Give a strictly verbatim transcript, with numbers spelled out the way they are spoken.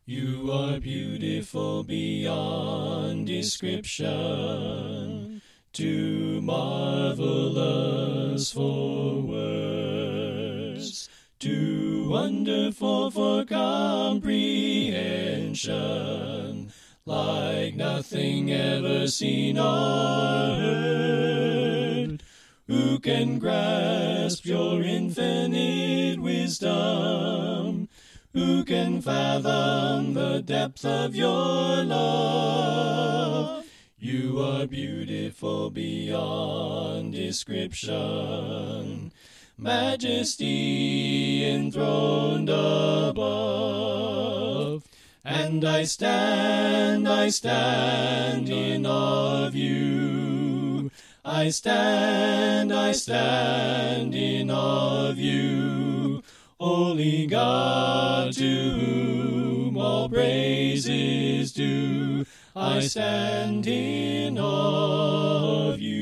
You are beautiful beyond description, too marvelous for words, too wonderful for comprehension, like nothing ever seen or heard. Who can grasp your infinite wisdom? Who can fathom the depth of your love? You are beautiful beyond description, majesty enthroned above. And I stand, I stand in awe of you. I stand, I stand in awe of you. Holy God, to whom all praise is due, I stand in awe of you.